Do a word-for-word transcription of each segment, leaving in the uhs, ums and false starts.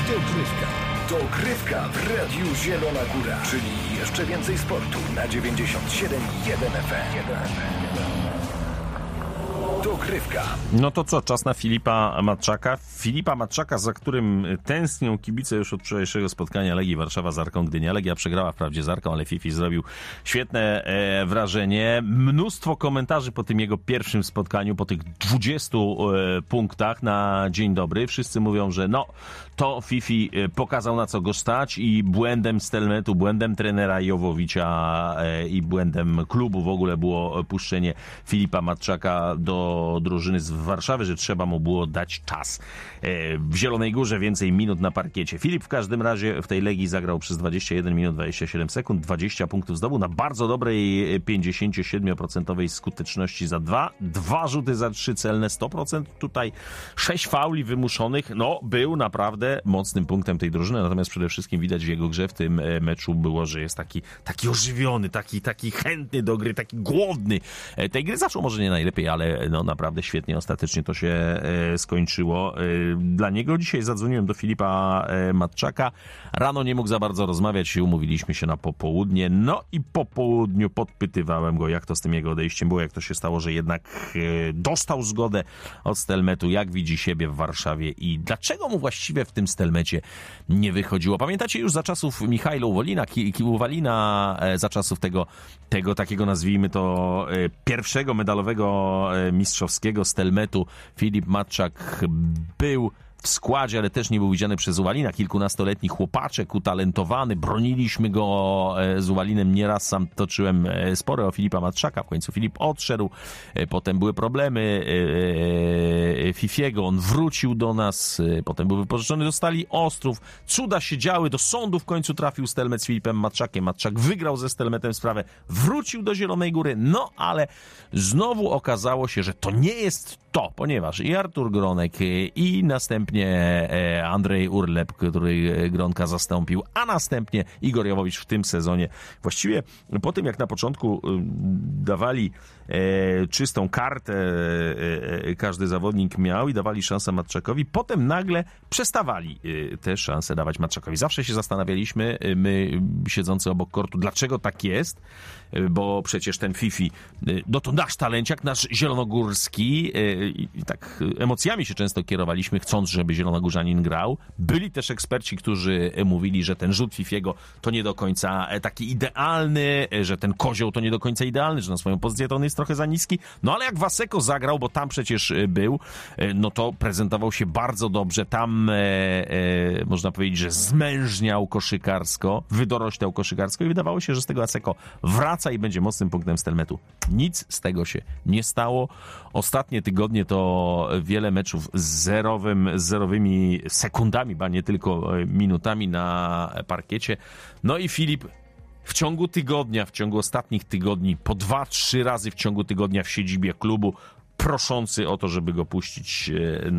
Dogrywka. Dogrywka w Radiu Zielona Góra. Czyli jeszcze więcej sportu na dziewięćdziesiąt siedem i jeden F M. Dogrywka. No to co, czas na Filipa Matczaka. Filipa Matczaka, za którym tęsknią kibice już od wczorajszego spotkania Legii Warszawa z Arką Gdynia. Legia przegrała wprawdzie z Arką, ale Fifi zrobił świetne e, wrażenie. Mnóstwo komentarzy po tym jego pierwszym spotkaniu, po tych dwudziestu e, punktach na dzień dobry. Wszyscy mówią, że no, to Fifi pokazał, na co go stać i błędem Stelmetu, błędem trenera Jowowicza e, i błędem klubu w ogóle było puszczenie Filipa Matczaka do drużyny z Warszawy, że trzeba mu było dać czas. W Zielonej Górze więcej minut na parkiecie. Filip w każdym razie w tej Legii zagrał przez dwadzieścia jeden minut dwadzieścia siedem sekund, dwadzieścia punktów zdobył na bardzo dobrej pięćdziesiąt siedem procent skuteczności za dwa, dwa rzuty za trzy celne, sto procent tutaj, sześć fauli wymuszonych, no był naprawdę mocnym punktem tej drużyny, natomiast przede wszystkim widać w jego grze w tym meczu było, że jest taki, taki ożywiony, taki, taki chętny do gry, taki głodny tej gry. Zaczął może nie najlepiej, ale no naprawdę świetnie ostatecznie to się e, skończyło. E, dla niego dzisiaj zadzwoniłem do Filipa e, Matczaka. Rano nie mógł za bardzo rozmawiać, umówiliśmy się na popołudnie. No i po południu podpytywałem go, jak to z tym jego odejściem było, jak to się stało, że jednak e, dostał zgodę od Stelmetu, jak widzi siebie w Warszawie i dlaczego mu właściwie w tym Stelmecie nie wychodziło. Pamiętacie już za czasów Michajla Uwalina, Uwalina e, za czasów tego, tego takiego, nazwijmy to, e, pierwszego medalowego e, mistrzowskiego Stelmetu Filip Matczak był w składzie, ale też nie był widziany przez Uwalina. Kilkunastoletni chłopaczek, utalentowany. Broniliśmy go z Uwalinem. Nieraz sam toczyłem spory o Filipa Matczaka. W końcu Filip odszedł. Potem były problemy Fifiego. On wrócił do nas. Potem był wypożyczony do Stali Ostrów. Cuda się działy. Do sądu w końcu trafił Stelmet z Filipem Matczakiem. Matczak wygrał ze Stelmetem sprawę. Wrócił do Zielonej Góry. No, ale znowu okazało się, że to nie jest to, ponieważ i Artur Gronek, i następnie Andrzej Urlep, który Gronka zastąpił, a następnie Igor Jowowicz w tym sezonie. Właściwie po tym, jak na początku dawali czystą kartę, każdy zawodnik miał i dawali szansę Matczakowi, potem nagle przestawali te szanse dawać Matczakowi. Zawsze się zastanawialiśmy, my siedzący obok kortu, dlaczego tak jest, bo przecież ten Fifi, no to nasz talenciak, nasz zielonogórski, i tak emocjami się często kierowaliśmy, chcąc, żeby zielonogórzanin grał. Byli też eksperci, którzy mówili, że ten rzut Fifiego to nie do końca taki idealny, że ten kozioł to nie do końca idealny, że na swoją pozycję to on jest trochę za niski. No ale jak Waseko zagrał, bo tam przecież był, no to prezentował się bardzo dobrze. Tam e, e, można powiedzieć, że zmężniał koszykarsko, wydoroślał koszykarsko i wydawało się, że z tego Waseko wraca i będzie mocnym punktem Stelmetu. Nic z tego się nie stało. Ostatnie tygodnie to wiele meczów z zerowym, z zerowymi sekundami, ba nie tylko minutami na parkiecie. No i Filip w ciągu tygodnia, w ciągu ostatnich tygodni, po dwa, trzy razy w ciągu tygodnia w siedzibie klubu, proszący o to, żeby go puścić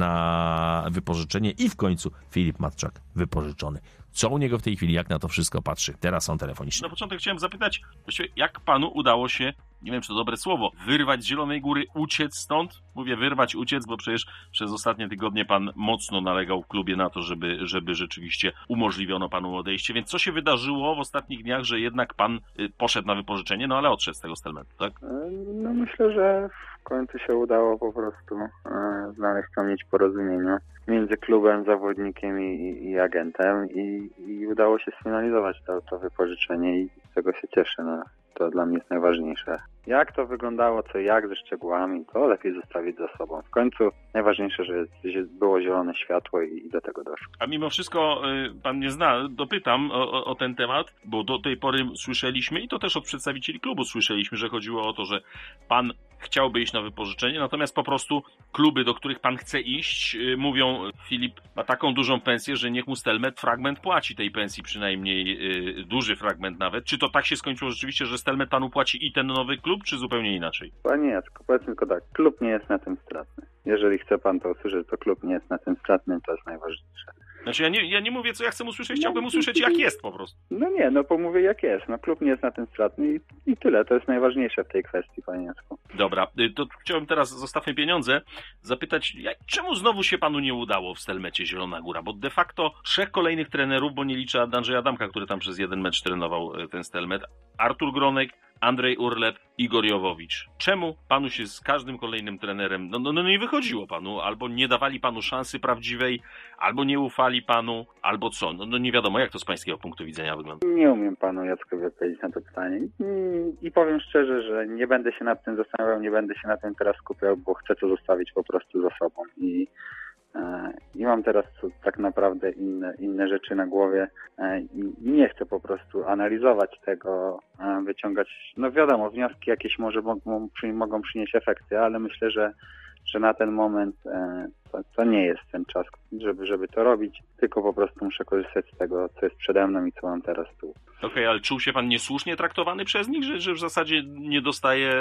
na wypożyczenie i w końcu Filip Matczak wypożyczony. Co u niego w tej chwili, jak na to wszystko patrzy? Teraz on telefonicznie. Na początek chciałem zapytać, jak panu udało się, nie wiem czy to dobre słowo, wyrwać z Zielonej Góry, uciec stąd? Mówię wyrwać, uciec, bo przecież przez ostatnie tygodnie pan mocno nalegał w klubie na to, żeby, żeby rzeczywiście umożliwiono panu odejście. Więc co się wydarzyło w ostatnich dniach, że jednak pan poszedł na wypożyczenie, no ale odszedł z tego Stelmetu, tak? No myślę, że w końcu się udało po prostu e, znaleźć tam nić porozumienia między klubem, zawodnikiem i, i agentem i, i udało się sfinalizować to, to wypożyczenie i z tego się cieszę. No. To dla mnie jest najważniejsze. Jak to wyglądało, co jak ze szczegółami, to lepiej zostawić za sobą. W końcu najważniejsze, że było zielone światło i, i do tego doszło. A mimo wszystko y, pan mnie zna, dopytam o, o, o ten temat, bo do tej pory słyszeliśmy i to też od przedstawicieli klubu słyszeliśmy, że chodziło o to, że pan chciałby iść na wypożyczenie, natomiast po prostu kluby, do których pan chce iść, yy, mówią, Filip ma taką dużą pensję, że niech mu Stelmet fragment płaci tej pensji, przynajmniej yy, duży fragment nawet. Czy to tak się skończyło rzeczywiście, że Stelmet panu płaci i ten nowy klub, czy zupełnie inaczej? Panie Jacku, powiedzmy tylko tak, klub nie jest na tym stratny. Jeżeli chce pan to usłyszeć, to klub nie jest na tym stratny, to jest najważniejsze. Znaczy ja nie, ja nie mówię, co ja chcę usłyszeć, chciałbym usłyszeć, jak jest po prostu. No nie, no pomówię jak jest. No klub nie jest na tym stratny i, i tyle. To jest najważniejsze w tej kwestii, panie Jacku. Dobra, to chciałem teraz, zostawmy pieniądze, zapytać, jak, czemu znowu się panu nie udało w Stelmecie Zielona Góra? Bo de facto trzech kolejnych trenerów, bo nie liczę Andrzeja Adamka, który tam przez jeden mecz trenował ten Stelmet, Artur Gronek, Andrzej Urlep, Igor Jowowicz. Czemu panu się z każdym kolejnym trenerem, no, no, no nie wychodziło panu, albo nie dawali panu szansy prawdziwej, albo nie ufali panu, albo co? No, no nie wiadomo, jak to z pańskiego punktu widzenia wygląda. Nie umiem panu Jackowi odpowiedzieć na to pytanie. I, I powiem szczerze, że nie będę się nad tym zastanawiał, nie będę się na tym teraz skupiał, bo chcę to zostawić po prostu za sobą. I I mam teraz tak naprawdę inne, inne rzeczy na głowie i nie chcę po prostu analizować tego, wyciągać, no wiadomo, wnioski jakieś może mogą, mogą przynieść efekty, ale myślę, że, że na ten moment to, to nie jest ten czas, żeby, żeby to robić, tylko po prostu muszę korzystać z tego, co jest przede mną i co mam teraz tu. Okej, okay, ale czuł się pan niesłusznie traktowany przez nich, że, że w zasadzie nie dostaje,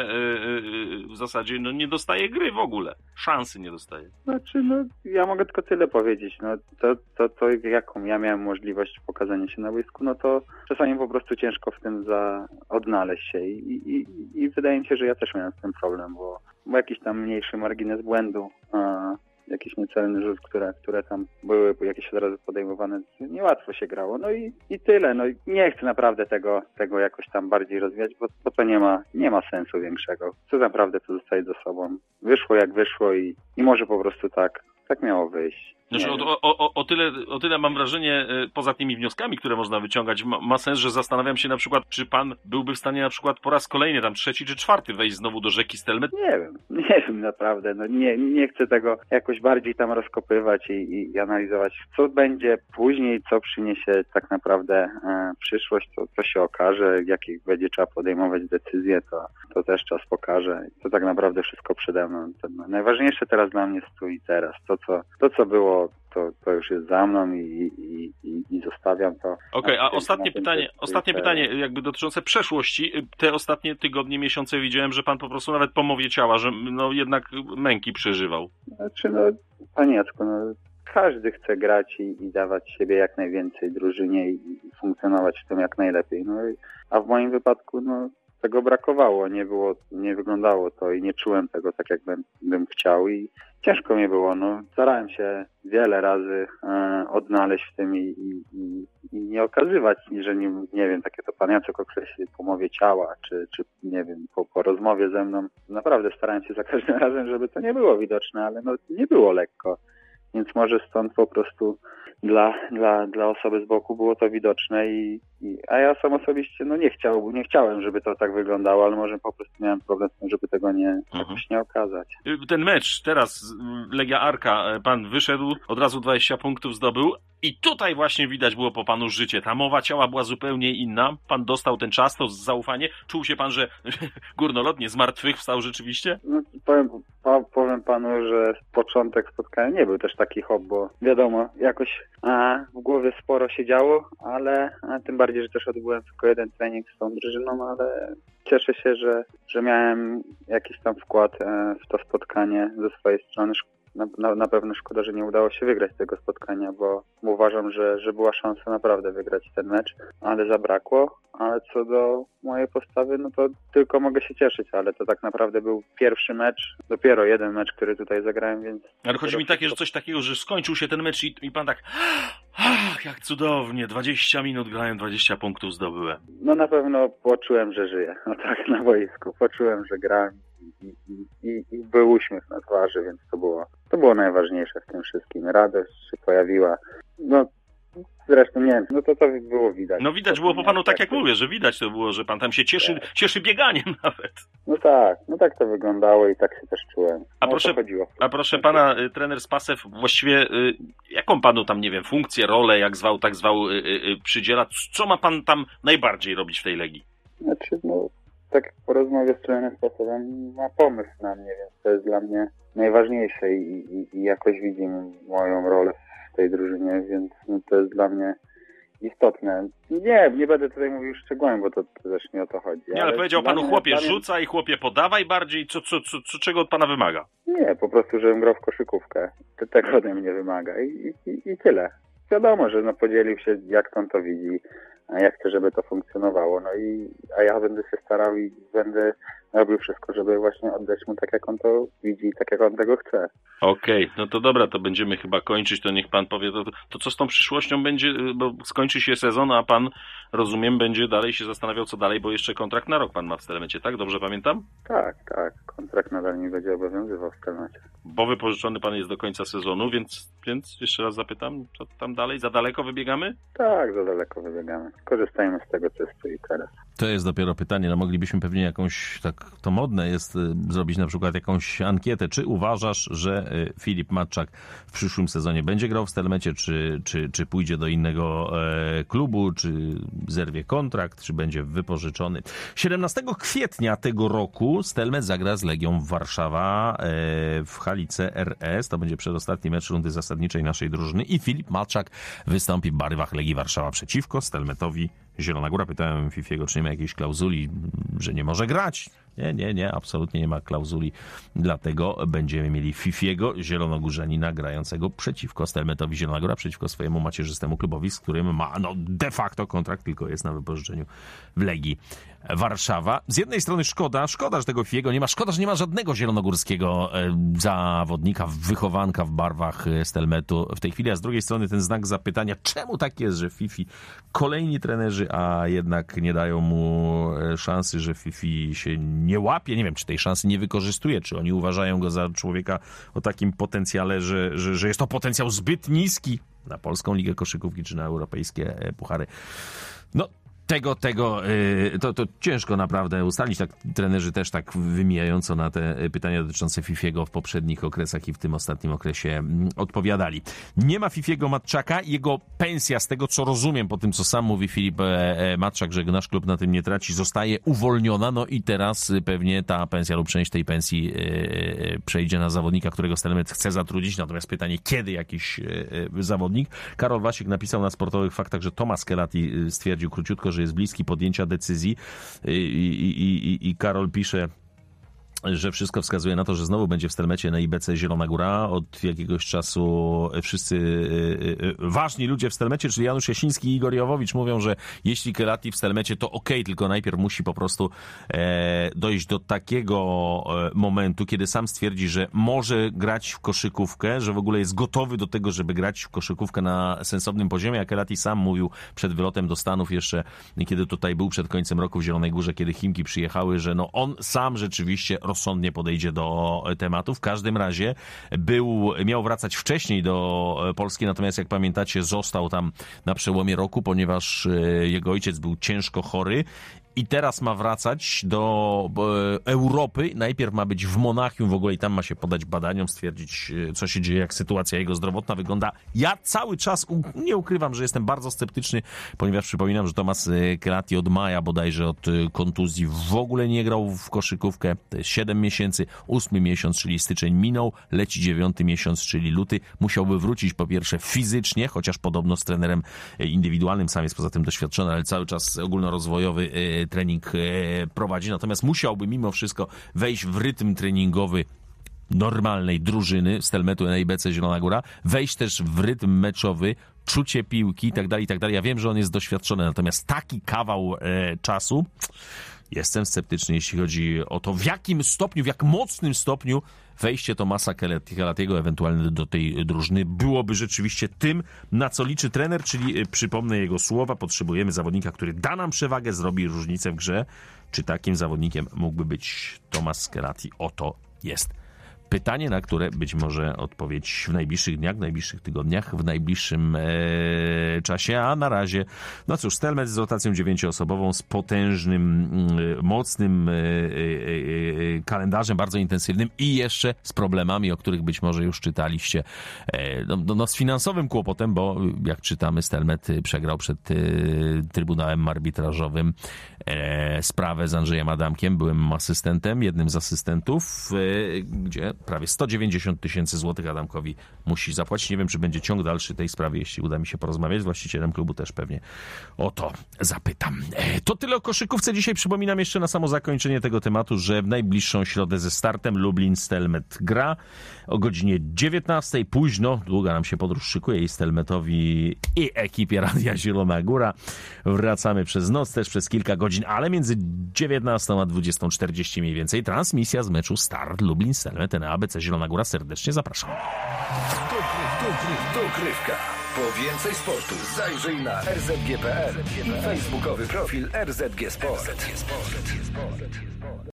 yy, w zasadzie no nie dostaje gry w ogóle, szansy nie dostaje? Znaczy, no ja mogę tylko tyle powiedzieć, no to, to, to jaką ja miałem możliwość pokazania się na boisku, no to czasami po prostu ciężko w tym za odnaleźć się i, i, i wydaje mi się, że ja też miałem z tym problem, bo, bo jakiś tam mniejszy margines błędu, a jakiś niecelny rzut, które, które tam były jakieś od razu podejmowane, niełatwo się grało. No i, i tyle. No i nie chcę naprawdę tego, tego jakoś tam bardziej rozwijać, bo, bo to nie ma, nie ma sensu większego. Chcę naprawdę to zostawić za sobą. Wyszło jak wyszło i, i może po prostu tak, tak miało wyjść. Znaczy, o, o, o, tyle, o tyle mam wrażenie, poza tymi wnioskami, które można wyciągać, ma, ma sens, że zastanawiam się na przykład, czy pan byłby w stanie na przykład po raz kolejny, tam trzeci czy czwarty wejść znowu do rzeki Stelmet? Nie wiem, nie wiem naprawdę, no nie, nie chcę tego jakoś bardziej tam rozkopywać i, i analizować, co będzie później, co przyniesie tak naprawdę e, przyszłość, to, to się okaże, jakie będzie trzeba podejmować decyzje, to, to też czas pokaże. To tak naprawdę wszystko przede mną. To, no, najważniejsze teraz dla mnie jest tu i teraz. To, co, to, co było To, to już jest za mną i, i, i, i zostawiam to. Okej, okay, a ostatnie pytanie, ostatnie pytanie jakby dotyczące przeszłości. Te ostatnie tygodnie, miesiące widziałem, że pan po prostu nawet po mowie ciała, że no jednak męki przeżywał. Znaczy no, panie Jacku, no każdy chce grać i, i dawać siebie jak najwięcej drużynie i, i funkcjonować w tym jak najlepiej. No, a w moim wypadku no tego brakowało, nie było, nie wyglądało to i nie czułem tego tak, jak bym, bym chciał i ciężko mi było, no starałem się wiele razy e, odnaleźć w tym i, i, i, i nie okazywać, że nie, nie wiem, takie to pan Jacek określi po mowie ciała, czy, czy nie wiem, po, po rozmowie ze mną. Naprawdę starałem się za każdym razem, żeby to nie było widoczne, ale no nie było lekko, więc może stąd po prostu dla, dla, dla osoby z boku było to widoczne i, i a ja sam osobiście no nie chciał, nie chciałem, żeby to tak wyglądało, ale może po prostu miałem problem z tym, żeby tego nie, mhm. jakoś nie okazać. Ten mecz teraz, Legia Arka, pan wyszedł, od razu dwadzieścia punktów zdobył i tutaj właśnie widać było po panu życie. Ta mowa ciała była zupełnie inna. Pan dostał ten czas, to zaufanie. Czuł się pan, że górnolotnie zmartwychwstał rzeczywiście? No, powiem, powiem panu, że początek spotkania nie był też taki hop, bo wiadomo, jakoś a, w głowie sporo się działo, ale a, tym bardziej, że też odbyłem tylko jeden trening z tą drużyną, ale cieszę się, że, że miałem jakiś tam wkład e, w to spotkanie ze swojej strony. Na, na, na pewno szkoda, że nie udało się wygrać tego spotkania, bo, bo uważam, że, że była szansa naprawdę wygrać ten mecz, ale zabrakło. Ale co do mojej postawy, no to tylko mogę się cieszyć, ale to tak naprawdę był pierwszy mecz, dopiero jeden mecz, który tutaj zagrałem, więc... Ale chodzi mi takie, że coś takiego, że skończył się ten mecz i, i pan tak, ach, jak cudownie, dwadzieścia minut grałem, dwadzieścia punktów zdobyłem. No na pewno poczułem, że żyję, no tak, na boisku, poczułem, że grałem i, i, i, i był uśmiech na twarzy, więc to było, to było najważniejsze w tym wszystkim. Radość się pojawiła, no zresztą nie wiem, no to to było widać. No widać było po panu, tak jak mówię, że widać to było, że pan tam się cieszy, tak. cieszy bieganiem nawet. No tak, no tak to wyglądało i tak się też czułem. No, a proszę, a proszę pana, trener Spasew, właściwie y, jaką panu tam, nie wiem, funkcję, rolę, jak zwał, tak zwał, y, y, przydziela? Co ma pan tam najbardziej robić w tej Legii? Znaczy, no tak po rozmowie z trenerem Spasewem ma pomysł na mnie, więc to jest dla mnie najważniejsze i, i, i jakoś widzimy moją rolę w tej drużynie, więc no, to jest dla mnie istotne. Nie, nie będę tutaj mówił szczegółami, bo to, to też nie o to chodzi. Nie, ale, ale powiedział panu, chłopie mnie... rzucaj, chłopie podawaj bardziej, co, co, co, co, czego od pana wymaga? Nie, po prostu, żebym grał w koszykówkę. To tego ode mnie wymaga i, i, i tyle. wiadomo, że no podzielił się, jak on to widzi, a jak chce, żeby to funkcjonowało. No i a ja będę się starał i będę robił wszystko, żeby właśnie oddać mu tak, jak on to widzi, tak jak on tego chce. Okej, okay, no to dobra, to będziemy chyba kończyć, to niech pan powie, to, to co z tą przyszłością będzie, bo skończy się sezon, a pan, rozumiem, będzie dalej się zastanawiał, co dalej, bo jeszcze kontrakt na rok pan ma w Stelmecie, tak? Dobrze pamiętam? Tak, tak, kontrakt nadal nie będzie obowiązywał w Stelmecie. Bo wypożyczony pan jest do końca sezonu, więc, więc jeszcze raz zapytam, co tam dalej? Za daleko wybiegamy? Tak, za daleko wybiegamy. Korzystajmy z tego, co jest tu i teraz. To jest dopiero pytanie, no moglibyśmy pewnie jakąś, tak to modne jest, y, zrobić na przykład jakąś ankietę. Czy uważasz, że y, Filip Matczak w przyszłym sezonie będzie grał w Stelmecie, czy, czy, czy pójdzie do innego e, klubu, czy zerwie kontrakt, czy będzie wypożyczony? siedemnastego kwietnia tego roku Stelmet zagra z Legią Warszawa e, w hali C R S. To będzie przedostatni mecz rundy zasadniczej naszej drużyny i Filip Matczak wystąpi w barwach Legii Warszawa przeciwko Stelmetowi Zielona Góra. Pytałem Fifiego, czy nie ma jakiejś klauzuli, że nie może grać. Nie, nie, nie, absolutnie nie ma klauzuli. Dlatego będziemy mieli Fifiego, zielonogórzanina grającego przeciwko Stelmetowi Zielona Góra, przeciwko swojemu macierzystemu klubowi, z którym ma no de facto kontrakt, tylko jest na wypożyczeniu w Legii Warszawa. Z jednej strony szkoda, szkoda, że tego Fifiego nie ma, szkoda, że nie ma żadnego zielonogórskiego e, zawodnika, wychowanka w barwach Stelmetu w tej chwili, a z drugiej strony ten znak zapytania, czemu tak jest, że Fifi, kolejni trenerzy, a jednak nie dają mu szansy, że Fifi się nie łapie, nie wiem, czy tej szansy nie wykorzystuje, czy oni uważają go za człowieka o takim potencjale, że, że, że jest to potencjał zbyt niski na polską ligę koszykówki, czy na europejskie puchary. No, Tego, tego, to, to ciężko naprawdę ustalić. Tak, trenerzy też tak wymijająco na te pytania dotyczące Fifiego w poprzednich okresach i w tym ostatnim okresie odpowiadali. Nie ma Fifiego Matczaka. Jego pensja, z tego co rozumiem, po tym co sam mówi Filip Matczak, że nasz klub na tym nie traci, zostaje uwolniona. No i teraz pewnie ta pensja lub część tej pensji przejdzie na zawodnika, którego Stelmet chce zatrudnić. Natomiast pytanie, kiedy jakiś zawodnik? Karol Wasik napisał na Sportowych Faktach, że Tomasz Kelati stwierdził króciutko, że jest bliski podjęcia decyzji i, i, i, i Karol pisze, że wszystko wskazuje na to, że znowu będzie w Stelmecie na I B C Zielona Góra. Od jakiegoś czasu wszyscy ważni ludzie w Stelmecie, czyli Janusz Jasiński i Igor Jowowicz, mówią, że jeśli Kelati w Stelmecie, to okej, okay, tylko najpierw musi po prostu e, dojść do takiego momentu, kiedy sam stwierdzi, że może grać w koszykówkę, że w ogóle jest gotowy do tego, żeby grać w koszykówkę na sensownym poziomie, a Kelati sam mówił przed wylotem do Stanów jeszcze, kiedy tutaj był przed końcem roku w Zielonej Górze, kiedy Chimki przyjechały, że no on sam rzeczywiście rozsądnie podejdzie do tematu. W każdym razie był, miał wracać wcześniej do Polski, natomiast jak pamiętacie, został tam na przełomie roku, ponieważ jego ojciec był ciężko chory. I teraz ma wracać do Europy. Najpierw ma być w Monachium w ogóle i tam ma się podać badaniom, stwierdzić, co się dzieje, jak sytuacja jego zdrowotna wygląda. Ja cały czas nie ukrywam, że jestem bardzo sceptyczny, ponieważ przypominam, że Tomasz Kelati od maja bodajże od kontuzji w ogóle nie grał w koszykówkę. To jest siedem miesięcy, ósmy miesiąc, czyli styczeń minął, leci dziewiąty miesiąc, czyli luty. Musiałby wrócić po pierwsze fizycznie, chociaż podobno z trenerem indywidualnym, sam jest poza tym doświadczony, ale cały czas ogólnorozwojowy trening prowadzi, natomiast musiałby mimo wszystko wejść w rytm treningowy normalnej drużyny Stelmetu N B C Zielona Góra, wejść też w rytm meczowy, czucie piłki i tak dalej, i tak dalej. Ja wiem, że on jest doświadczony, natomiast taki kawał e, czasu jestem sceptyczny, jeśli chodzi o to, w jakim stopniu, w jak mocnym stopniu wejście Tomasza Kelatiego ewentualnie do tej drużyny byłoby rzeczywiście tym, na co liczy trener, czyli przypomnę jego słowa, potrzebujemy zawodnika, który da nam przewagę, zrobi różnicę w grze. Czy takim zawodnikiem mógłby być Tomasz Kelati? Oto jest pytanie, na które być może odpowiedź w najbliższych dniach, w najbliższych tygodniach, w najbliższym e, czasie, a na razie, no cóż, Stelmet z rotacją dziewięcioosobową, z potężnym, e, mocnym e, e, kalendarzem, bardzo intensywnym i jeszcze z problemami, o których być może już czytaliście, e, no, no z finansowym kłopotem, bo jak czytamy, Stelmet przegrał przed e, Trybunałem Arbitrażowym e, sprawę z Andrzejem Adamkiem, byłem asystentem, jednym z asystentów, e, gdzie prawie sto dziewięćdziesiąt tysięcy złotych Adamkowi musi zapłacić. Nie wiem, czy będzie ciąg dalszy tej sprawy, jeśli uda mi się porozmawiać z właścicielem klubu, też pewnie o to zapytam. To tyle o koszykówce. Dzisiaj przypominam jeszcze na samo zakończenie tego tematu, że w najbliższą środę ze startem Lublin Stelmet gra o godzinie dziewiętnastej. Późno, długa nam się podróż szykuje i Stelmetowi i ekipie Radia Zielona Góra. Wracamy przez noc, też przez kilka godzin, ale między dziewiętnastą a dwudziestą czterdzieści mniej więcej transmisja z meczu Start Lublin Stelmet na A B C Zielona Góra. Serdecznie zapraszam. Dogrywka. Po więcej sportu zajrzyj na r z g kropka p l i facebookowy profil R Z G Sport.